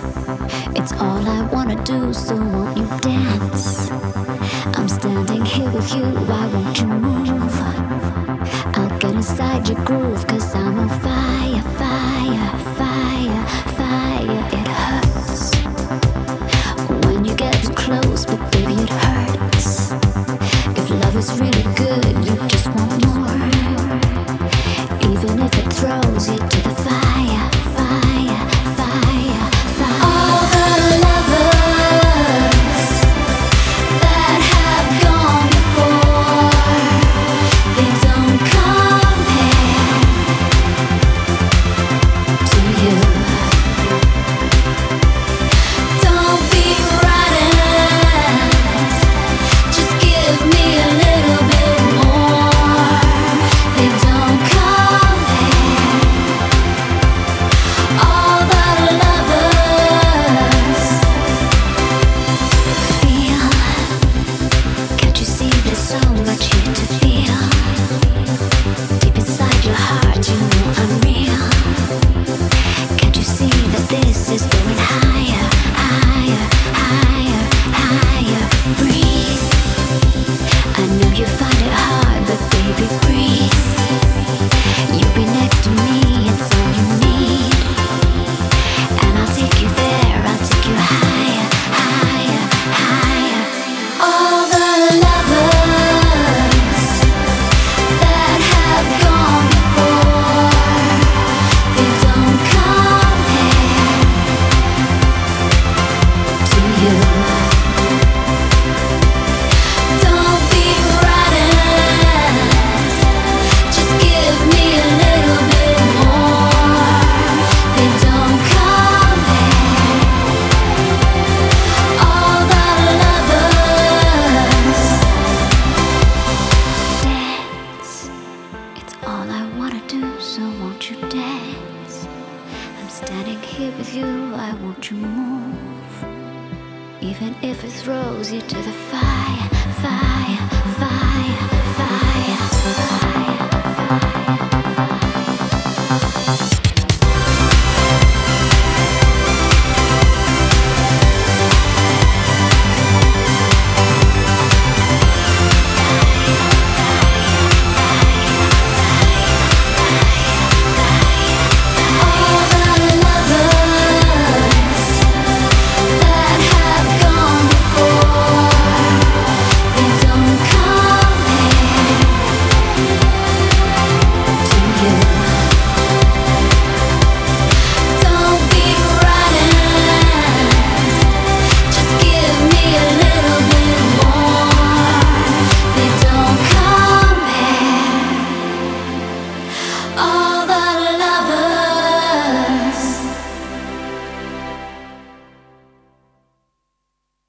It's all I wanna do, so won't you dance? I'm standing here with you, why won't you move? I'll get inside your groove, cause I'm on fire, fire, fire, fire. It hurts when you get too close, but baby it hurts. If love is really good, you just want more. Even if it throws you to the fire, fire, fire, fire. All the lovers that have gone before, they don't compare to you. Don't be frightened, just give me a little bit more. They don't compare. All the lovers feel. Can't you see there's so much here to feel? Deep inside your heart, you know I'm real. Can't you see that this is going higher, higher, higher, higher? Breathe. I know you find it hard, but baby, breathe. You be next to me, it's all you need. And I'll take you there, I'll take you higher, higher, higher. All the lovers that have gone before, they don't compare to you. Don't be frightened, just give me a little bit more. They don't compare. All the lovers dance. It's all I wanna do, so won't you dance? I'm standing here with you, why won't you move? Even if it throws you to the fire, fire, fire, fire, fire.